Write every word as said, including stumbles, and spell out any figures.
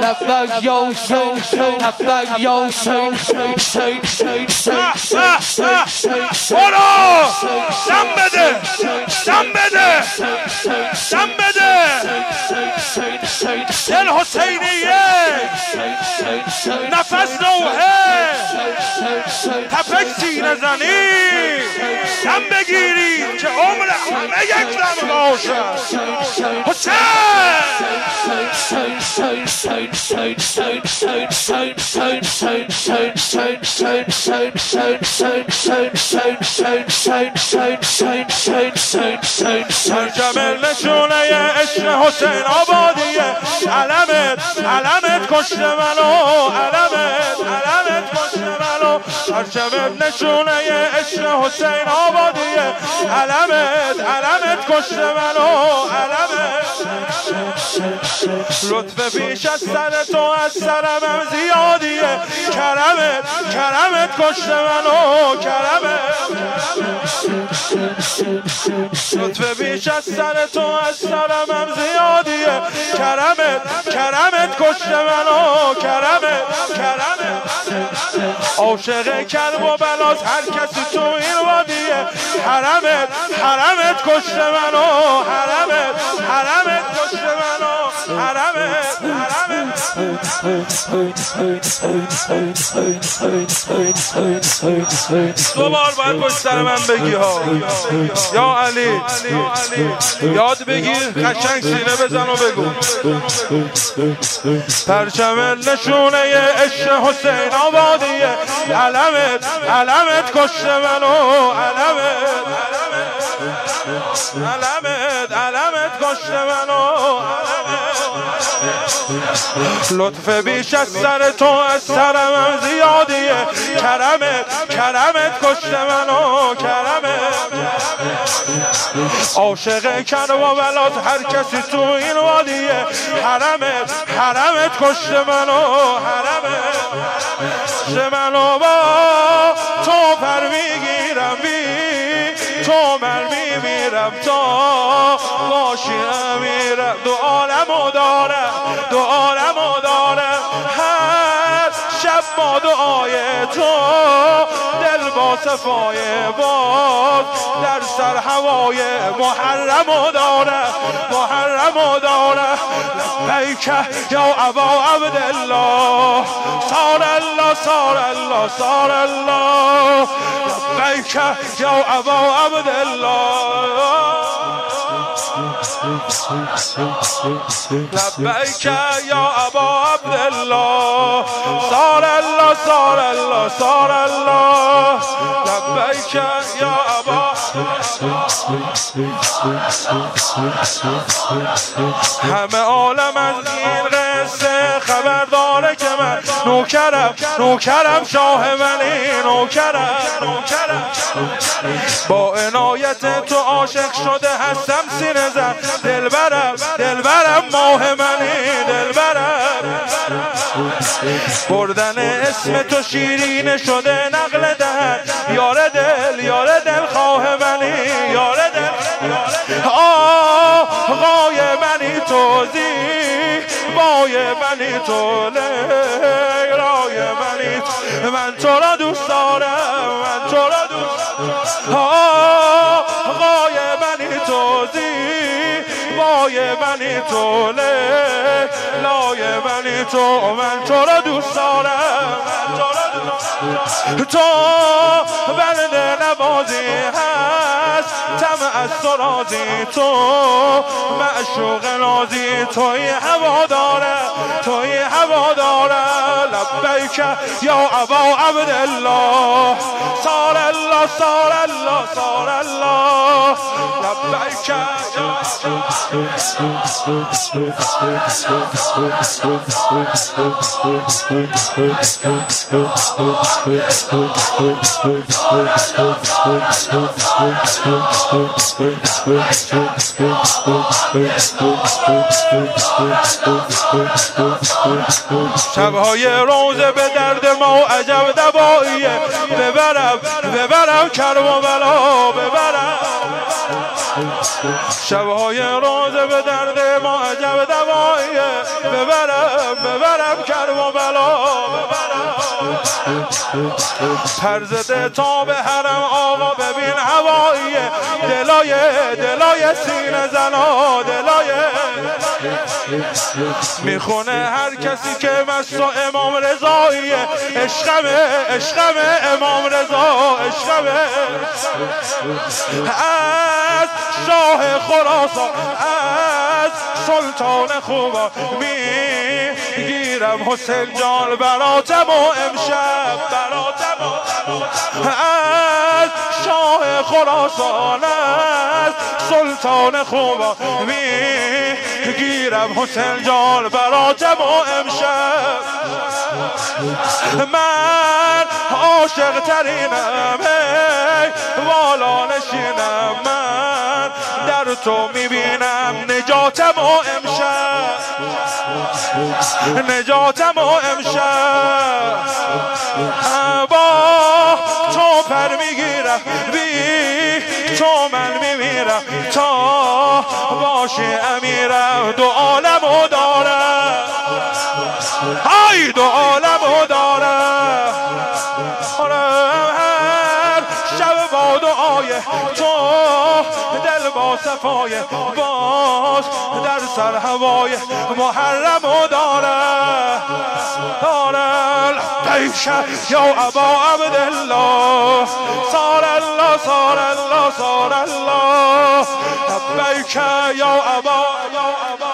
لبک یا حسین لبک یا حسین برو دم بده دم بده دم بده دل حسینیه نفس نوحه تپک سینه زنی دم بگیری که عمر همه یک دم باشه حسین سرجمل نشونه عشق حسین آبادیه علمت علمت کشت منو علمت علمت کشت منو سرجمل نشونه عشق حسین آبادیه علمت علمت کشت منو علمت لطف بیش از سر تو از سرمم زیادیه کرمت کرمت کشت منو کرمت لطف بیش از سر تو از سرمم زیادیه کرمت کرمت کشت منو کرمت کرمت عاشق کرب و بلاس هر کسی تو این وادیه حرمت حرمت کشت منو حرمت حرمت کشت منو حرمت حرمت دو بار باید پشت سر من بگی ها یا علی یاد بگیر قشنگ سینه بزن و بگو پرچم نشونه عشق حسین آبادیه علمت علمت کشت منو علمت علمت علمت کشت منو لطف بیش از سر تو از سرم زیادیه کرمت کرمت کشت منو کرمت عاشق کرب و بلات هر کسی تو این وادیه حرمت حرمت کشت منو حرمت کشت منو با تو پر میگیرم بی تو من میمیرم تا باشی امیرم دو عالمو دارم دو عالمو دارم هر شب با دعای تو دل با صفای باز در سر هوای محرمو دارم محرمو دارم لبیک یا ابا عبدالله صار الله صار الله صار الله لبیک یا ابا عبدالله لبیک یا ابا عبدالله صار الله صار الله صار الله لبیک یا ابا همه عالم از این قصه خبر داره که من نوکرم نوکرم شاه ولی نوکرم نوکرم با عنایت تو عاشق شده هستم سینه زن دلبرم دلبرم ماه منی دلبرم بردن اسم تو شیرین شده نقل دهن یار دل یار دل خواه منی یار دل آقای منی توزی بای منی تو لیرای منی من تو را دوست دارم من تو را دوست آقای منی توزی بای منی تو لای منی تو من تو را دوست دارم من تو را دوست تو بنده نوازی هست طمع از تو راضی تو معشوق نازی توی هوا داره توی هوا داره لبیک یا ابا عبدالله صار الله صار الله صار الله لبیک یا شبهای روزه به درد ما عجب دواییه ببرم ببرم کرب و بلا ببرم شبهای روزه به درد ما عجب دواییه ببرم ببرم پرزده تا به حرم آقا ببین هواییه دلای دلای سینه زنا دلای میخونه هر کسی که مست و امام رضاییه عشقمه عشقمه امام رضا عشقمه از شاه خراسان از سلطان خوبا میگیرم حسین جان براتم و امشب براتم از شاه خراسان از سلطان خوبا میگیرم حسین جان براتم و امشب من عاشق ترینم والا نشینم من در تو میبینم نجاتم و امشب نجاتم و امشب با تو پر میگیرم بی تو من میمیرم تا باشی امیرم دو عالمو دارم های دو عالمو دارم هر شب با دعای تو دل با صفای باز در سر هوای محرمو دارم دارم پیش یا ابا عبدالله صار الله صار الله صار الله لبیک یا ابا